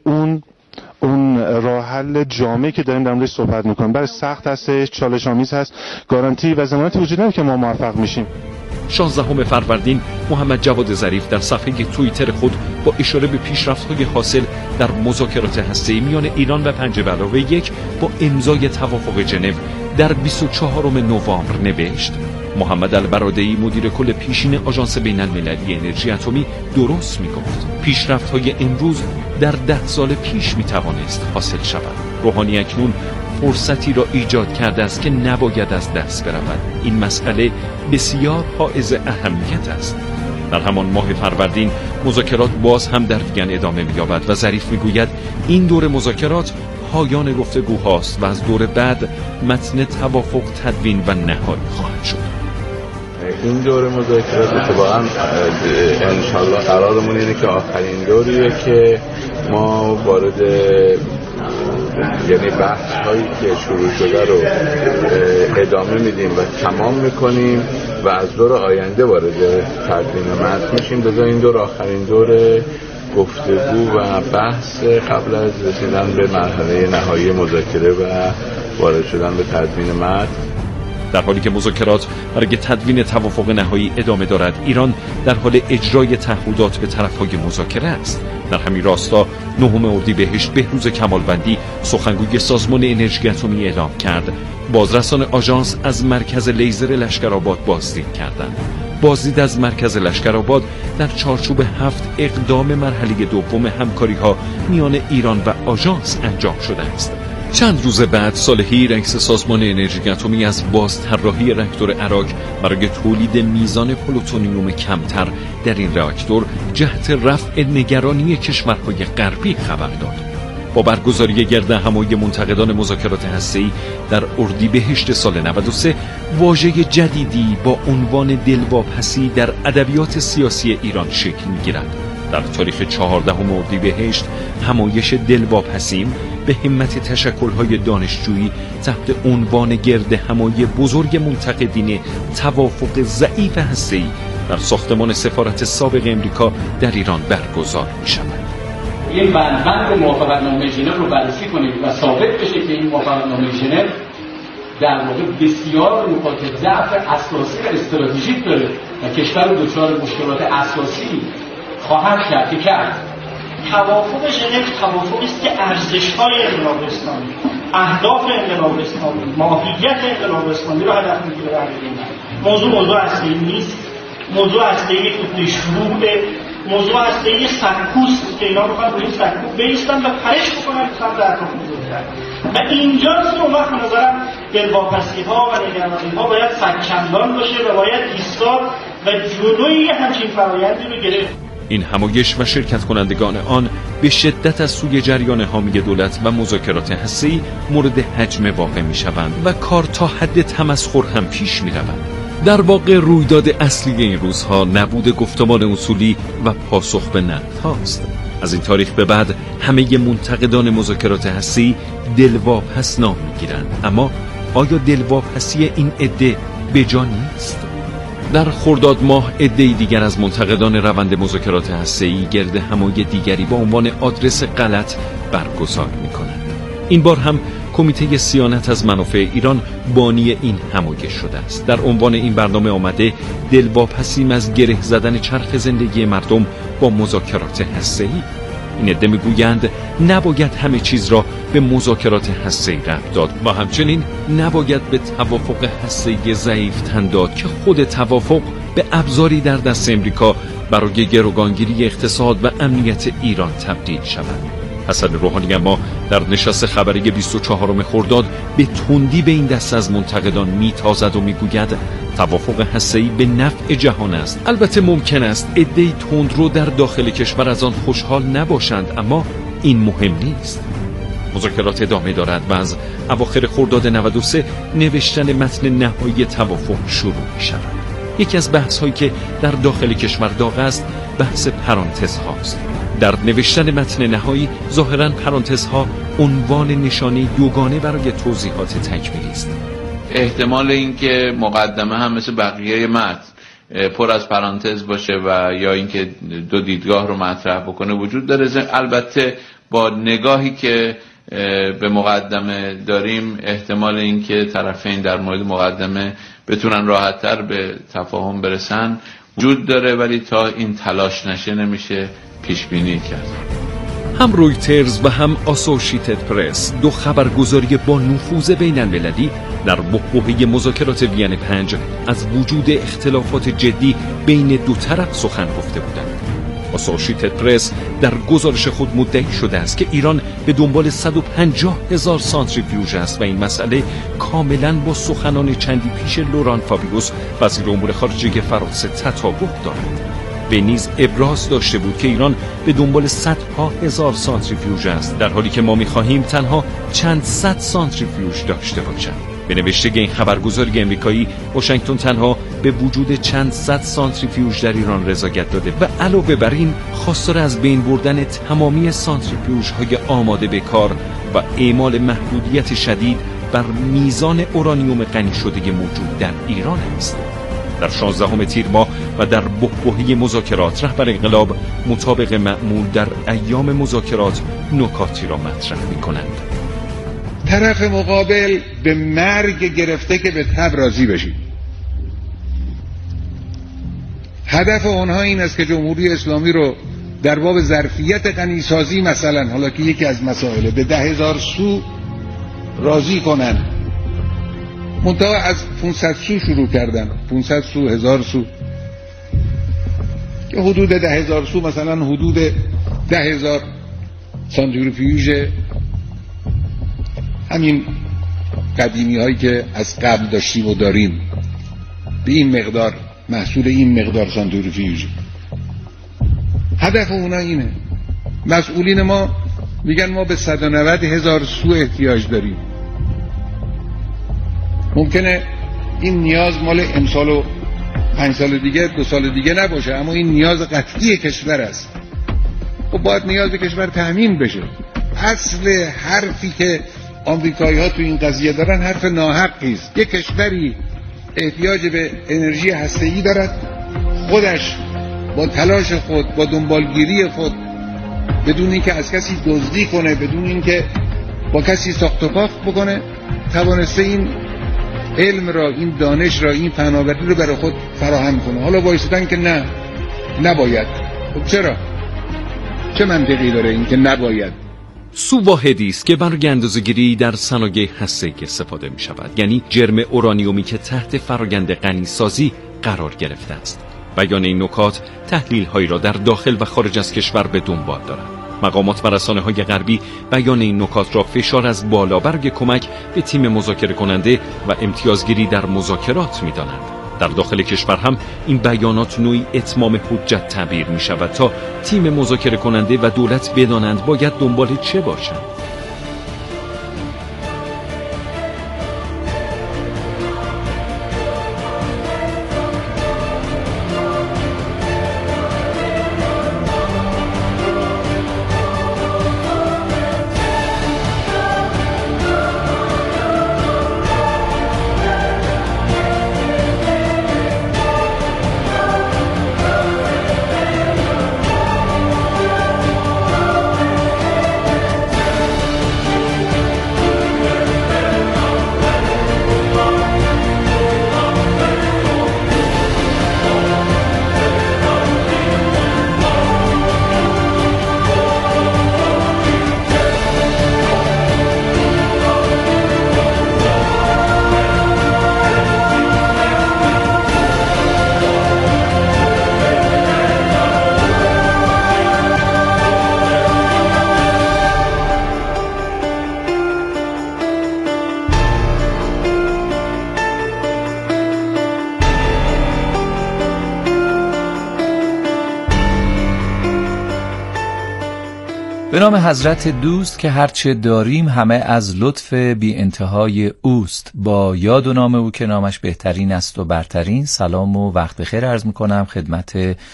اون راه حل جامعی که داریم در موردش صحبت میکنیم برای سخت هستش، چالش آمیز هست، گارانتی و ضمانتی وجود نداره که ما موفق میشیم. 16 فروردین محمد جواد ظریف در صفحه توییتر خود با اشاره به پیشرفت‌های حاصل در مذاکرات هسته‌ای میان ایران و 5+1 با امضای توافق ژنو در 24 نوامبر نوشت: محمد البرادعی مدیر کل پیشین آژانس بین‌المللی انرژی اتمی درست میگفت. پیشرفت‌های امروز در 10 سال پیش میتوانست حاصل شود. روحانی اکنون فرصتی را ایجاد کرده است که نباید از دست برود. این مسئله بسیار حائز اهمیت است. در همان ماه فروردین مذاکرات باز هم در وین ادامه می‌یابد و ظریف میگوید این دور مذاکرات پایان گفتگوهاست و از دور بعد متن توافق تدوین و نهایی خواهد شد. این دور مذاکرات اتفاقا انشالله قرارمون اینه که آخرین دوریه که ما وارد یعنی بحث هایی که شروع شده رو ادامه میدیم و تمام میکنیم و از دور آینده وارد تدوین متن میشیم. بذار این دور آخرین دور گفتگو و بحث قبل از رسیدن به مرحله نهایی مذاکره و وارد شدن به تدوین متن. در حالی که مذاکرات برای تدوین توافق نهایی ادامه دارد، ایران در حال اجرای تعهدات به طرف‌های مذاکره است. در همین راستا 9 اردیبهشت بهروز کمالوندی سخنگوی سازمان انرژی اتمی اعلام کرد بازرسان آژانس از مرکز لیزر لشکرآباد بازدید کردند. بازدید از مرکز لشکرآباد در چارچوب 7 اقدام مرحله دوم همکاری‌ها میان ایران و آژانس انجام شده است. چند روز بعد صالحی رئیس سازمان انرژی اتمی از بازطراحی راکتور اراک برای تولید میزان پلوتونیوم کمتر در این راکتور جهت رفع نگرانی کشورهای غربی خبر داد. با برگزاری گردهمایی منتقدان مذاکرات هسته‌ای در اردیبهشت سال 93 واژه جدیدی با عنوان دلواپسی در ادبیات سیاسی ایران شکل می‌گیرد. در تاریخ 14 اردیبهشت همایش دلواپسیم به همت تشکل‌های دانشجویی تحت عنوان گردهمایی بزرگ منتقدین توافق ضعیف هسته‌ای در ساختمان سفارت سابق امریکا در ایران برگزار می‌شود. این بند موافقتنامه ژنو رو بررسی کنید و ثابت بشه که این موافقتنامه ژنو در واقع بسیار نقاط ضعف اساسی و استراتژیک داره و کشور رو دچار مشکلات اساسی خواهد کرد. توافق ژنو توافقی است که ارزش‌های انقلاب اسلامی، اهداف انقلاب اسلامی، ماهیت انقلاب اسلامی رو هدف می‌گیره. موضوع اصلی نیست. موضوع اصلی یک شروعه، موضوع اصلی سکوست که اینا می‌خوان روی سکو بیستن و پرش بکنن به سمت اهداف بزرگتر. و اینجاست که اون وقت به نظرم دلواپسی‌ها و نگرانی‌ها باید سرچندان باشه و باید ایستاد و جلوی همچین فرآیندی رو گرفت. این همایش و شرکت کنندگان آن به شدت از سوی جریان حامی دولت و مذاکرات هسته‌ای مورد هجمه واقع می‌شوند و کار تا حد تمسخر هم پیش می‌رود. در واقع رویداد اصلی این روزها نبود گفتمان اصولی و پاسخ به نقدهاست. از این تاریخ به بعد همه منتقدان مذاکرات هسته‌ای دلواپس نام می‌گیرند. اما آیا دلواپسی این عده به جا نیست؟ در خرداد ماه عده‌ای دیگر از منتقدان روند مذاکرات هسته‌ای گردهمایی دیگری با عنوان آدرس غلط برگزار می‌کنند. این بار هم کمیته صیانت از منافع ایران بانی این همایش شده است. در عنوان این برنامه آمده دلواپسیم از گره زدن چرخ زندگی مردم با مذاکرات هسته‌ای. این عده میگویند نباید همه چیز را به مذاکرات هسته‌ای ربط داد و همچنین نباید به توافق هسته‌ای ضعیف تن داد که خود توافق به ابزاری در دست امریکا برای گروگانگیری اقتصاد و امنیت ایران تبدیل شود. حسن روحانی اما در نشست خبری 24 خرداد به تندی به این دسته از منتقدان میتازد و میگوید توافق هسته‌ای به نفع جهان است. البته ممکن است عده‌ای تندرو در داخل کشور از آن خوشحال نباشند، اما این مهم نیست. مذاکرات ادامه دارد و از اواخر خرداد 93 نوشتن متن نهایی توافق شروع می‌شود. یکی از بحث‌هایی که در داخل کشور داغ است بحث پرانتز هاست. در نوشتن متن نهایی ظاهراً پرانتزها عنوان نشانه دوگانه برای توضیحات تکمیلی است. احتمال اینکه مقدمه هم مثل بقیه متن پر از پرانتز باشه و یا اینکه دو دیدگاه رو مطرح بکنه وجود داره. البته با نگاهی که به مقدمه داریم احتمال اینکه طرفین در مورد مقدمه بتونن راحت‌تر به تفاهم برسن وجود داره، ولی تا این تلاش نشه نمیشه پیش بینی کرد. هم رویترز و هم آسوشیتد پرس، دو خبرگزاری با نفوذ بین‌المللی، در بحبوحه مذاکرات وین 5 از وجود اختلافات جدی بین دو طرف سخن گفته بودند. آسوشیتد پرس در گزارش خود مدعی شده است که ایران به دنبال 150,000 سانتریفیوژ است و این مسئله کاملا با سخنان چندی پیش لوران فابیوس وزیر امور خارجه فرانسه تطابق دارد. وی نیز ابراز داشته بود که ایران به دنبال 100,000 سانتریفیوژ است، در حالی که ما می‌خواهیم تنها چند صد سانتریفیوژ داشته باشند. به نوشته این خبرگزاری امریکایی، واشنگتن تنها به وجود چند صد سانتریفیوژ در ایران رضایت داده و علاوه بر این خواستار از بین بردن تمامی سانتریفیوژهای آماده به کار و اعمال محدودیت شدید بر میزان اورانیوم غنی شده موجود در ایران است. در 16 تیر ماه و در بحبوحه مذاکرات، رهبر انقلاب مطابق معمول در ایام مذاکرات نکاتی را مطرح می‌کنند. طرف مقابل به مرگ گرفته که به تب راضی بشید. هدف اونها این است که جمهوری اسلامی رو در باب ظرفیت غنیسازی مثلا، حالا که یکی از مسائله، به 10,000 سو راضی کنن. منتها از 500 سو شروع کردن، 500 سو، 1000 سو، که حدود 10,000 سو مثلا حدود 10,000 سانتریفیوژ همین قدیمی هایی که از قبل داشتیم و داریم، به این مقدار، محصول این مقدار سانتریفیوژ. هدف اونا اینه. مسئولین ما میگن ما به 190,000 سو احتیاج داریم. ممکنه این نیاز مال امسال و 5 سال دیگه، 2 سال دیگه نباشه، اما این نیاز قطعی کشور است و باید نیاز کشور تامین بشه. اصل حرفی که آمریکایی ها تو این قضیه دارن حرف ناحقی است. یک کشوری احتیاج به انرژی هسته‌ای دارد، خودش با تلاش خود، با دنبالگیری خود، بدون اینکه از کسی دزدی کنه، بدون اینکه با کسی ساخت و پاخت بکنه، توانسته این علم را، این دانش را، این فناوری رو برای خود فراهم کنه. حالا وایسادن که نه، نباید. خب چرا؟ چه منطقی داره این که نباید؟ سو واحدی است که برای اندازه‌گیری در صنایع هسته‌ای استفاده می شود، یعنی جرم اورانیومی که تحت فرآیند غنیسازی قرار گرفته است. بیان این نکات تحلیل هایی را در داخل و خارج از کشور به دنبال دارد. مقامات و رسانه‌های غربی بیان این نکات را فشار از بالا برای کمک به تیم مذاکره کننده و امتیازگیری در مذاکرات می‌دانند. در داخل کشور هم این بیانات نوعی اتمام حجت تعبیر می‌شود تا تیم مذاکره کننده و دولت بدانند باید دنبال چه باشند. به نام حضرت دوست که هرچه داریم همه از لطف بی انتهای اوست. با یاد و نام او که نامش بهترین است و برترین، سلام و وقت بخیر عرض میکنم خدمت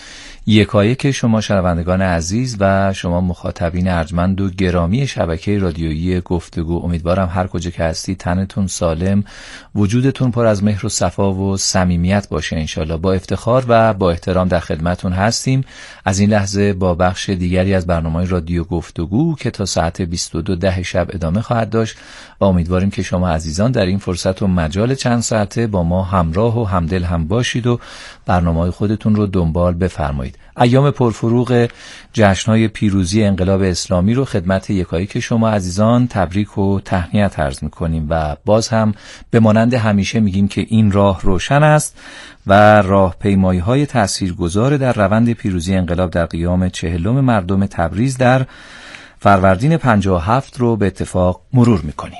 یکایک شما شنوندگان عزیز و شما مخاطبین ارجمند و گرامی شبکه رادیویی گفتگو، امیدوارم هر کجا که هستید تنتون سالم، وجودتون پر از مهر و صفا و صمیمیت باشه انشالله. با افتخار و با احترام در خدمتون هستیم از این لحظه با بخش دیگری از برنامه رادیو گفتگو که تا ساعت 22:10 شب ادامه خواهد داشت و امیدواریم که شما عزیزان در این فرصت و مجال چند ساعته با ما همراه و همدل هم باشید و برنامه‌های خودتون رو دنبال بفرمایید. ایام پرفروغ جشن‌های پیروزی انقلاب اسلامی رو خدمت یکایک شما عزیزان تبریک و تهنیت عرض می‌کنیم و باز هم به مانند همیشه میگیم که این راه روشن است و راهپیمایی‌های تاثیرگذار در روند پیروزی انقلاب در قیام 40 مردم تبریز در فروردین 57 رو به اتفاق مرور می‌کنیم.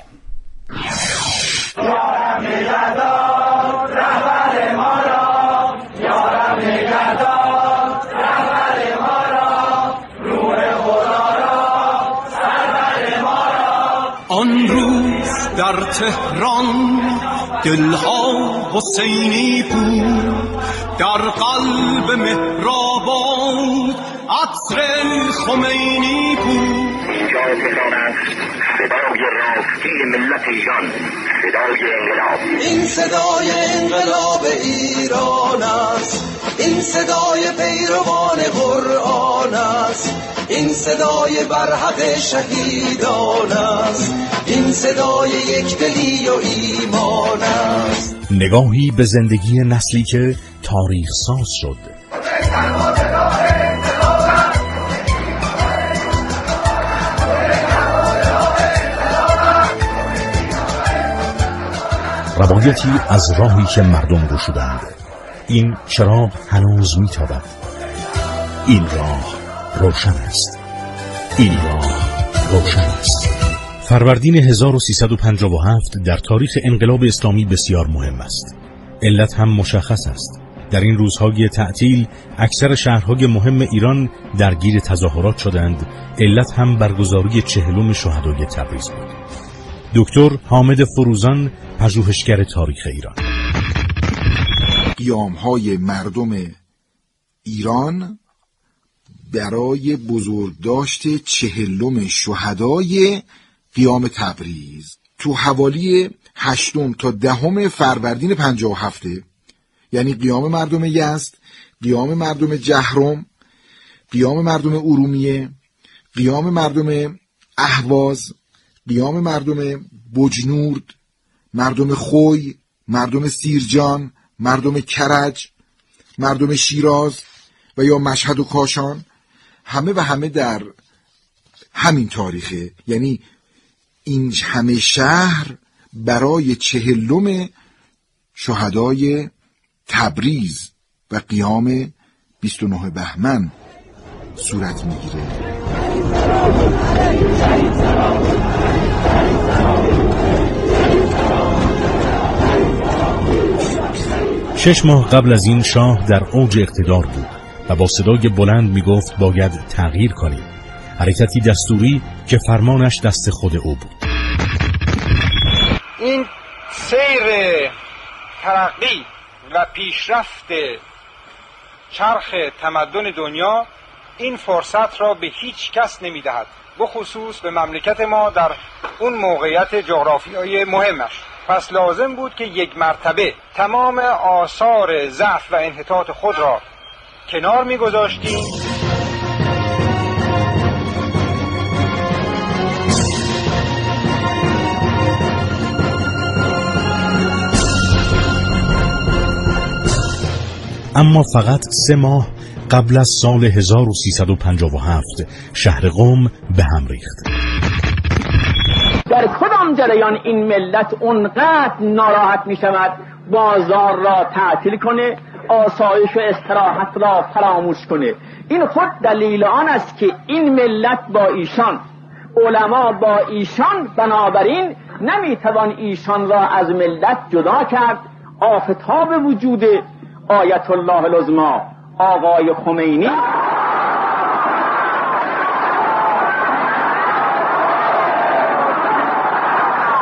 آن روز در تهران دلها حسینی بود، در قلب مهرآباد عطر خمینی بود. اینجا تهران است، صدای راستی ملت ایران، صدای انقلاب. این صدای انقلاب ایران است، این صدای پیروان قرآن است، این صدای برحق شهیدان است، این صدای یکدلی و ایمان است. نگاهی به زندگی نسلی که تاریخ ساز شد. روایتی از راهی که مردم گشودند. این چراغ هنوز میتابد. این راه روشن است. این راه روشن است. فروردین 1357 در تاریخ انقلاب اسلامی بسیار مهم است. علت هم مشخص است. در این روزهای تعطیل اکثر شهرهای مهم ایران درگیر تظاهرات شدند. علت هم برگزاری 40 شهدای تبریز بود. دکتر حامد فروزان، پژوهشگر تاریخ ایران: قیام‌های مردم ایران برای بزرگداشت 40 شهدای قیام تبریز تو حوالی 8 تا 10 فروردین 57، یعنی قیام مردم یزد، قیام مردم جهرم، قیام مردم ارومیه، قیام مردم اهواز، قیام مردم بجنورد، مردم خوی، مردم سیرجان، مردم کرج، مردم شیراز و یا مشهد و کاشان، همه و همه در همین تاریخه. یعنی این همه شهر برای 40 شهدای تبریز و قیام 29 بهمن صورت میگیره. 6 ماه قبل از این شاه در اوج اقتدار بود و با صدای بلند میگفت باید تغییر کنیم. حرکتی دستوری که فرمانش دست خود او بود. این سیر ترقی و پیشرفت چرخ تمدن دنیا این فرصت را به هیچ کس نمیدهد، بخصوص به مملکت ما در اون موقعیت جغرافیایی مهمش. پس لازم بود که یک مرتبه تمام آثار ضعف و انحطاط خود را کنار می‌گذاشتیم. اما فقط 3 ماه قبل از سال 1357 شهر قم به هم ریخت. در کدام جریان این ملت اونقدر ناراحت می شود بازار را تعطیل کنه، آسایش و استراحت را فراموش کنه؟ این خود دلیل آن است که این ملت با ایشان، علما با ایشان، بنابراین نمیتوان ایشان را از ملت جدا کرد. آفتاب وجود آیت الله العظمی آقای خمینی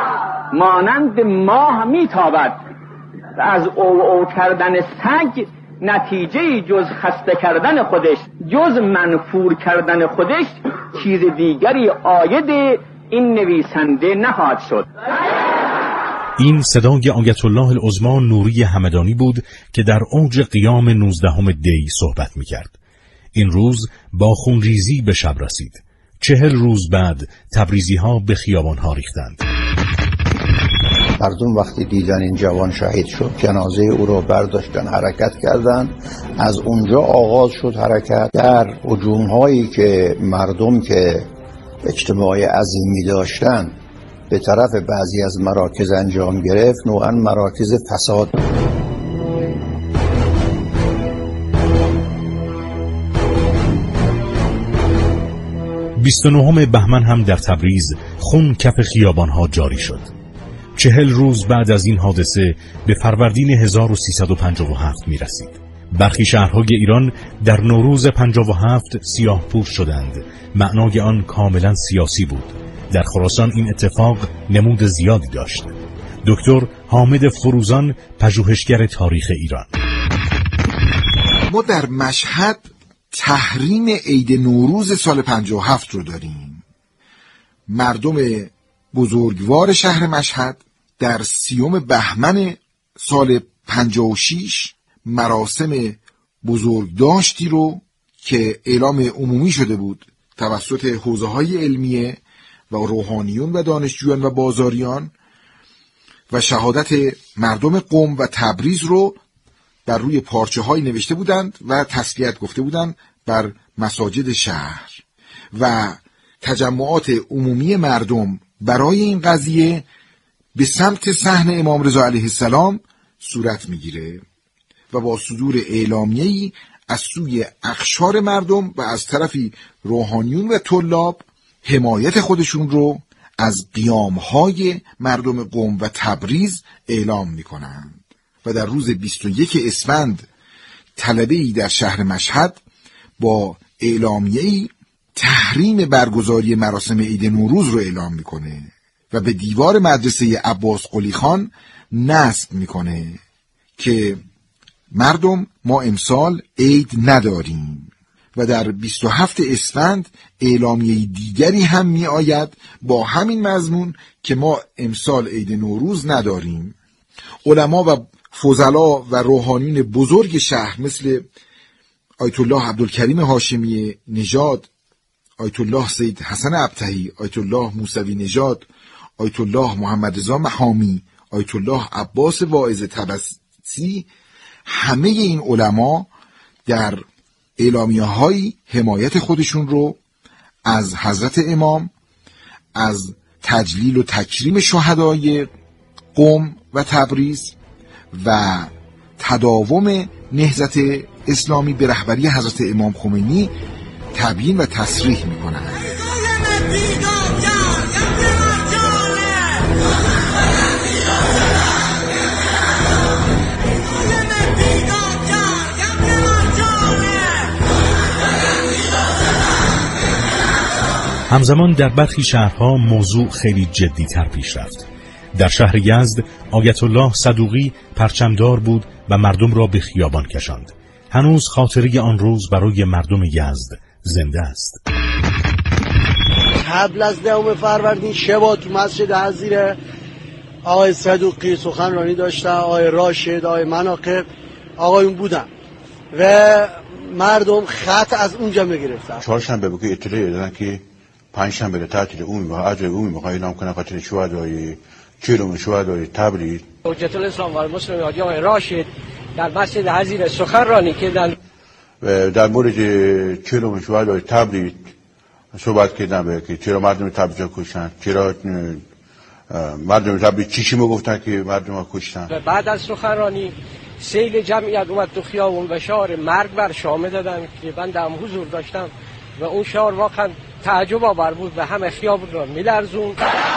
مانند ماه میتابد. از او کردن سگ نتیجه جز خسته کردن خودش، جز منفور کردن خودش، چیز دیگری عاید این نویسنده نخواهد شد. این صدای آیت الله العظما نوری همدانی بود که در اوج قیام 19 دی صحبت می‌کرد. این روز با خونریزی به شب رسید. 40 روز بعد تبریزی‌ها به خیابان‌ها ریختند. مردم وقتی دیدن این جوان شهید شد، جنازه او را برداشتن حرکت کردند. از اونجا آغاز شد حرکت. در هجوم‌هایی که مردم که اجتماع عظیمی داشتن به طرف بعضی از مراکز انجام گرفت، نوعاً مراکز فساد. بیستونهم بهمن هم در تبریز خون کف خیابانها جاری شد. 40 روز بعد از این حادثه به فروردین 1357 می رسید. برخی شهرهای ایران در نوروز 57 سیاه پوش شدند. معنای آن کاملا سیاسی بود. در خراسان این اتفاق نمود زیادی داشت. دکتر حامد فروزان، پژوهشگر تاریخ ایران: ما در مشهد تحریم عید نوروز سال 57 رو داریم. مردم بزرگوار شهر مشهد در 30 بهمن سال 56 مراسم بزرگداشتی رو که اعلام عمومی شده بود توسط حوزه‌های علمیه و روحانیون و دانشجویان و بازاریان و شهادت مردم قم و تبریز رو بر روی پارچه‌هایی نوشته بودند و تسلیت گفته بودند بر مساجد شهر، و تجمعات عمومی مردم برای این قضیه به سمت صحن امام رضا علیه السلام صورت میگیره و با صدور اعلامیه‌ای از سوی اقشار مردم و از طرفی روحانیون و طلاب حمایت خودشون رو از قیام‌های مردم قم و تبریز اعلام میکنند. و در روز 21 اسفند طلبه‌ای در شهر مشهد با اعلامیه‌ای تحریم برگزاری مراسم عید نوروز رو اعلام میکنه و به دیوار مدرسه عباس قلی خان نصب میکنه که مردم ما امسال عید نداریم. و در 27 اسفند اعلامیه دیگری هم می آید با همین مضمون که ما امسال عید نوروز نداریم. علما و فضلا و روحانیون بزرگ شهر مثل آیت الله عبدالکریم هاشمی نژاد، آیت الله سید حسن ابطحی، آیت الله موسوی نژاد، آیت الله محمد رضا محامی، آیت الله عباس واعظ طبسی، همه این علما در اعلامیه‌های حمایت خودشون رو از حضرت امام، از تجلیل و تکریم شهدای قم و تبریز و تداوم نهضت اسلامی به رهبری حضرت امام خمینی تبیین و تصریح می‌کنند. همزمان در برخی شهرها موضوع خیلی جدی‌تر پیش رفت. در شهر یزد آیت الله صدوقی پرچمدار بود و مردم را به خیابان کشاند. هنوز خاطره آن روز برای مردم یزد زنده است. قبل از 10 فروردین شبا تو مسجد حضیره آقای صدوقی سخنرانی داشتن، آقای راشد، آقای مناقب، آقایون بودن و مردم خط از اونجا میگرفتن. چهارشنبه بگه اطلاعی دادن که پنجشنبه تعطیل عمومی و اجر عمومی میخواد اعلام کنه خاطر شهدای چهلم شهدای تبریز. حجت الاسلام و المسلمین آقای راشد در مسجد حضیره سخنرانی کردن و در مورد چهلم شهدای تبریز صحبت کردن که چرا مردم تبریز کشتن، چرا مردم تبریز چیشی گفتن که مردم کشتن. و بعد از سخنرانی سیل جمعیت اومد تو خیابون و شعار مرگ بر شامه دادن که بنده هم حضور داشتم و اون شعار واقعا تعجب آور بود و همه خیابون را میلرزون.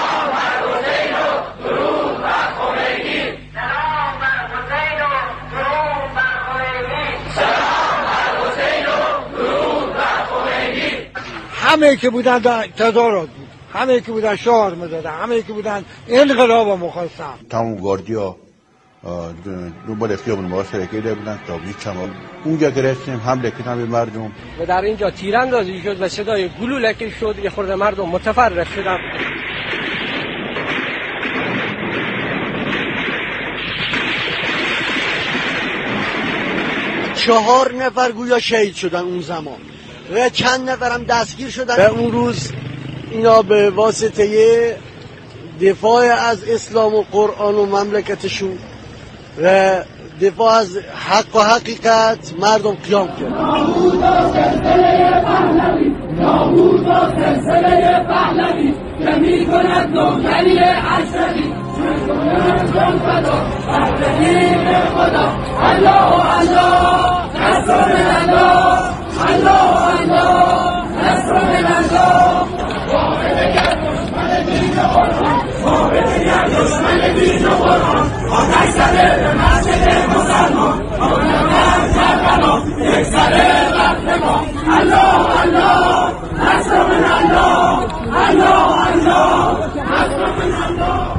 همه که بودن تظاهرات بود، همه که بودن شعار میدادن، همه که بودن انقلاب مخواستن. تمام گاردیا دنبال خیابون ما سرکیده بودن تا بیچم اونجا که رسیدیم حمله کردن به مردم و در اینجا تیراندازی شد و صدای گلوله شد. یه خورده مردم متفرق شدن. چهار نفر گویا شهید شدن اون زمان و چند نفرم دستگیر شدن. و اون روز اینا به واسطه دفاع از اسلام و قرآن و مملکتشون و دفاع از حق و حقیقت مردم قیام کردن. نابود با سلسله پهلوی که می کند نوکری اشرفی جان فدا بردهیم خدا الله الله نصر من الله الله الله نصر من الله واحد گر دشمن دین و قرآن واحد گر دشمن دین و قرآن آتش زده به مسجد مسلمان آنم کربلا یک سره وقت ما الله الله نصر من الله الله الله نصر من الله.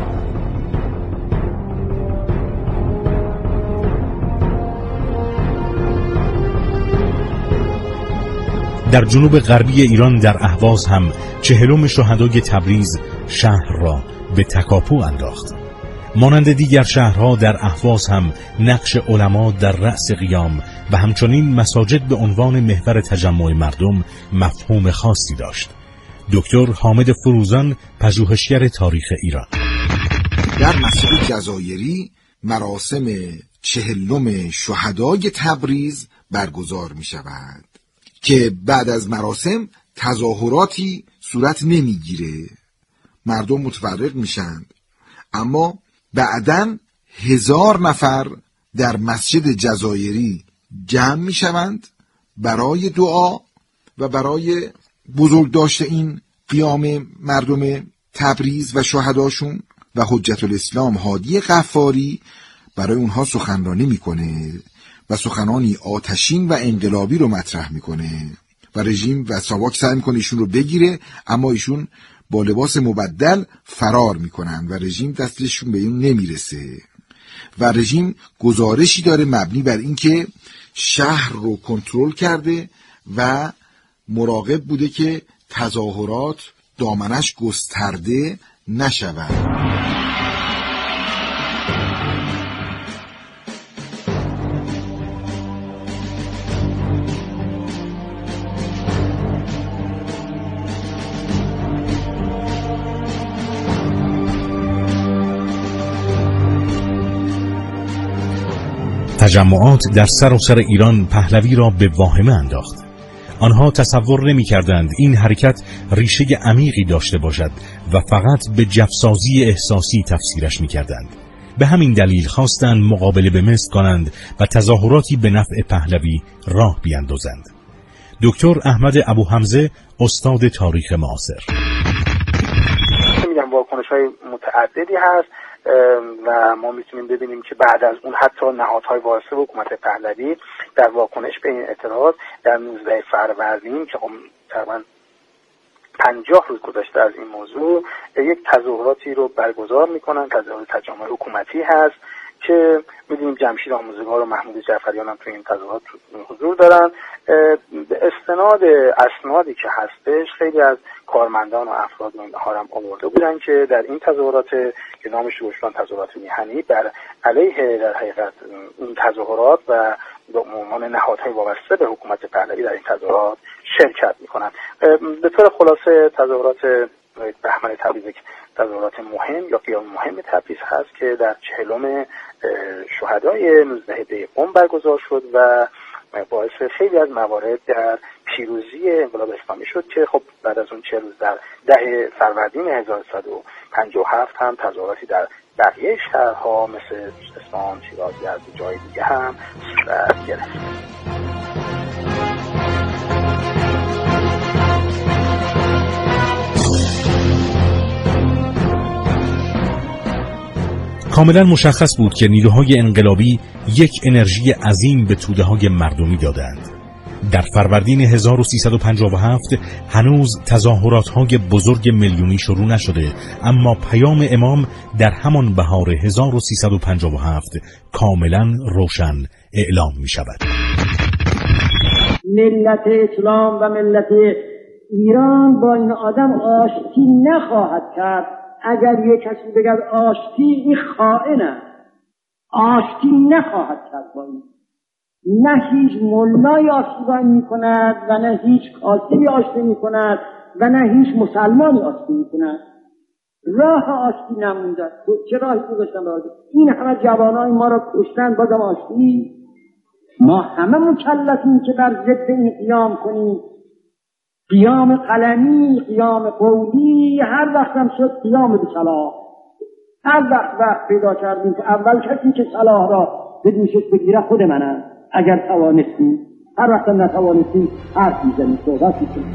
در جنوب غربی ایران در اهواز هم 40 شهدای تبریز شهر را به تکاپو انداخت. مانند دیگر شهرها در اهواز هم نقش علما در رأس قیام و همچنین مساجد به عنوان محور تجمع مردم مفهوم خاصی داشت. دکتر حامد فروزان، پژوهشگر تاریخ ایران: در مسجد جزایری مراسم 40 شهدای تبریز برگزار می شود که بعد از مراسم تظاهراتی صورت نمیگیره، مردم متفرق میشن، اما بعداً 1000 نفر در مسجد جزایری جمع میشوند برای دعا و برای بزرگ داشته این قیام مردم تبریز و شهداشون، و حجت الاسلام هادی غفاری برای اونها سخنرانی میکنه و سخنانی آتشین و انقلابی رو مطرح میکنه و رژیم و ساواک سعی میکنه ایشون رو بگیره، اما ایشون با لباس مبدل فرار میکنن و رژیم دستشون به این نمیرسه و رژیم گزارشی داره مبنی بر اینکه شهر رو کنترل کرده و مراقب بوده که تظاهرات دامنش گسترده نشود. تجمعات در سراسر ایران پهلوی را به واهمه انداخت. آنها تصور نمی کردند این حرکت ریشه عمیقی داشته باشد و فقط به جفسازی احساسی تفسیرش می کردند. به همین دلیل خواستند مقابله به مصر کنند و تظاهراتی به نفع پهلوی راه بیاندازند. دکتر احمد ابوحمزه، استاد تاریخ معاصر: میگم واکنش‌های متعددی هست و ما میتونیم ببینیم که بعد از اون حتی نهادهای وارث حکومت پهلوی در واکنش به این اعتراض در 19 فروردین که تقریبا 50 روز گذشته از این موضوع یک تظاهراتی رو برگزار میکنن. تظاهرات تجمع حکومتی هست که میدونیم جمشید آموزگار و محمود جعفریان هم تو این تظاهرات حضور دارن. به استناد اسنادی که هستش خیلی از کارمندان و افراد اینها هم آورده بودن که در این تظاهرات که نامش رو گذاشتن تظاهرات میهنی بر علیه در حقیقت این تظاهرات و به عنوان نهادهای وابسته به حکومت پهلوی در این تظاهرات شرکت میکنن. به طور خلاصه تظاهرات بهمن تبریز یک تظاهرات مهم یا قیام مهم تبریز هست که در 40 شهدای 19 قم برگزار شد و باعث خیلی از موارد در پیروزی انقلاب اسلامی شد که خب بعد از اون 40 روز در 10 فروردین 1157 هم تظاهراتی در بقیه شهرها مثل اصفهان، شیراز، یزد و جای دیگه هم صورت گرفت. کاملا مشخص بود که نیروهای انقلابی یک انرژی عظیم به توده‌های مردمی دادند. در فروردین 1357 هنوز تظاهرات‌های بزرگ میلیونی شروع نشده، اما پیام امام در همان بهار 1357 کاملا روشن اعلام می‌شود. ملت اسلام و ملت ایران با این آدم آشتی نخواهد کرد. اگر یک کسی بگه آشتی، این خائن است. آشتی نخواهد کرد با این. نه هیچ ملای آشتی می کند و نه هیچ کاتبی آشتی می کند و نه هیچ مسلمانی آشتی می کند. راه آشتی نمونده. چه راهی گذاشتن به این همه جوانای ما را کشتن، بازم آشتی؟ ما همه مکلفیم که بر ضد این قیام کنیم. قیام قلمی، قیام قولی، هر وقت هم شد قیام به صلاح. هر وقت پیدا کردیم که اول کسی که صلاح را به دوشش بگیره خود منم. اگر توانستیم، هر وقت نتوانستیم حرف میزنیم، صحبت میکنیم.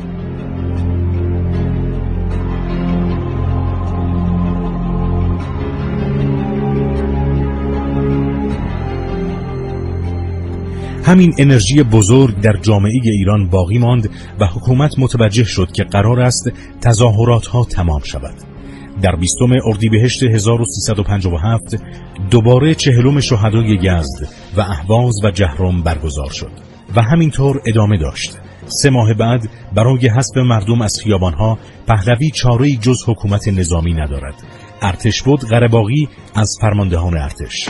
همین انرژی بزرگ در جامعه ایران باقی ماند و حکومت متوجه شد که قرار است تظاهرات‌ها تمام شود. در 20 اردیبهشت 1357 دوباره 40 شهدای یزد و اهواز و جهرم برگزار شد و همینطور ادامه داشت. 3 ماه بعد برای حذف مردم از خیابانها پهلوی چاره‌ای جز حکومت نظامی ندارد. ارتش بود قره‌باغی از فرماندهان ارتش.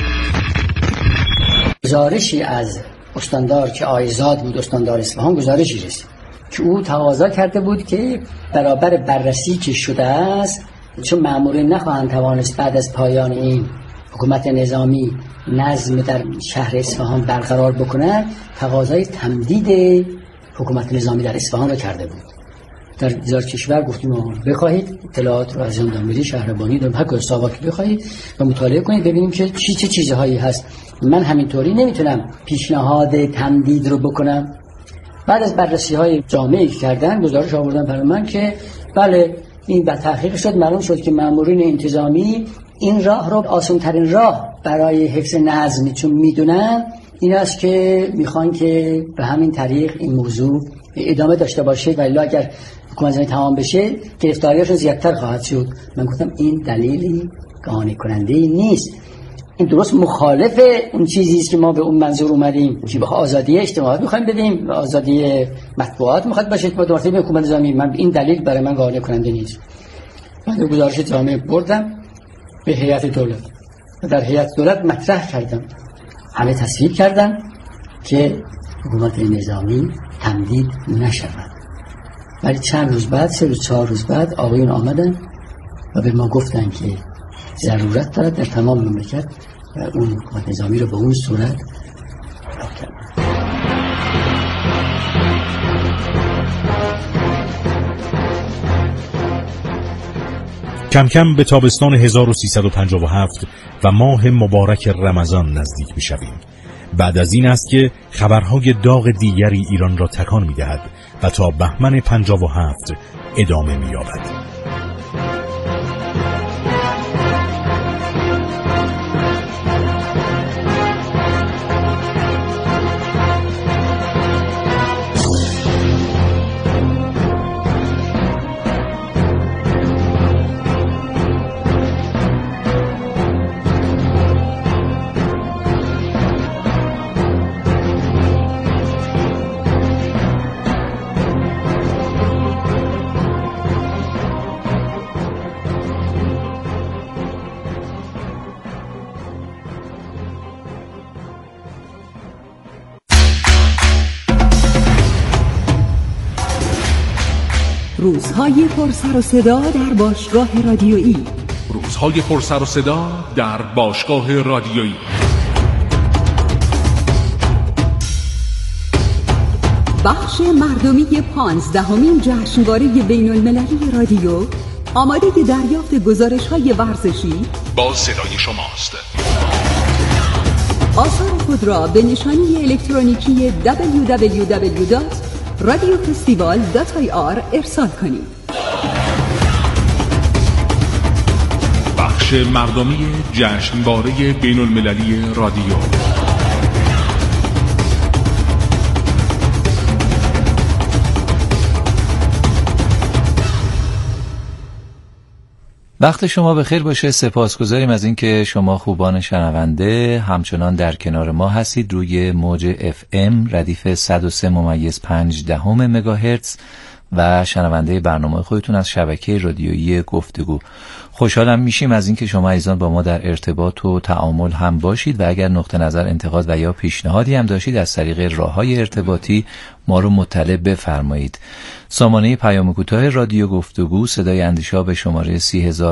گزارشی از استاندار که آیزاد بود، استاندار اصفهان، گزارشی رسید که او تقاضا کرده بود که برابر بررسی که شده است، چون مامورین نخواهند توانست بعد از پایان این حکومت نظامی نظم در شهر اصفهان برقرار بکنه، تقاضای تمدید حکومت نظامی در اصفهان را کرده بود. در وزارت کشور گفتیم بخواهید اطلاعات رو از ژاندارمری شهربانی در هر کجا که بخواهید و مطالعه کنید ببینیم که چه چیزهایی هست. من همینطوری نمیتونم پیشنهاد تمدید رو بکنم. بعد از بررسی‌های جامعی کردن گزارش آوردن برای من که بله این به تحقیق شد، معلوم شد که مامورین انتظامی این راه رو آسان ترین راه برای حفظ نظم چون میدونن این است که میخوان که به همین طریق این موضوع ادامه داشته باشه و الا اگر حکومت نظامی تمام بشه گرفتاریاشون زیادتر خواهد شد. من گفتم این دلیلی قانع کننده نیست، این درست مخالف اون چیزی است که ما به اون منظور اومدیم که به آزادی اجتماعی میخوایم بدیم، آزادی مطبوعات میخواد باشه که با حکومت نظامی. من این دلیل برای من قانع کننده نیست. من گزارش جامعه بردم به هیئت دولت و در هیئت دولت مطرح کردم، همه تصویب کردن که حکومت نظامی تمدید نشود. ولی چند روز بعد، 3 روز 4 روز بعد آقایون آمدن و به ما گفتن که ضرورت دارد در تمام مملکت و اون حکومت نظامی رو به اون صورت اعلام کردن. کم کم به تابستان 1357 و ماه مبارک رمضان نزدیک می‌شویم. بعد از این است که خبرهای داغ دیگری ایران را تکان می‌دهد و تا بهمن 57 ادامه می‌یابد. روزهای پر سر و صدا در باشگاه رادیویی. روزهای پر سر و صدا در باشگاه رادیویی. بخش مردمی 15مین جشنواره بین المللی رادیو آماده دریافت گزارش‌های ورزشی با صدای شماست. آثار خود را به نشانی الکترونیکی www.radiofestival.ir ارسال کنید. بخش مردمی جشنواره بین المللی رادیو. وقت شما بخیر باشه. سپاسگزاریم از اینکه شما خوبان شنونده همچنان در کنار ما هستید روی موج FM ردیف 103.5 مگاهرتز و شنونده برنامه خودتون از شبکه رادیویی گفتگو. خوشحالم میشیم از اینکه شما عزیزان با ما در ارتباط و تعامل هم باشید و اگر نقطه نظر، انتقاد و یا پیشنهادی هم داشتید از طریق راههای ارتباطی ما رو مطلع بفرمایید. سامانه پیام کوتاه رادیو گفتگو، صدای اندیشه به شماره 30,000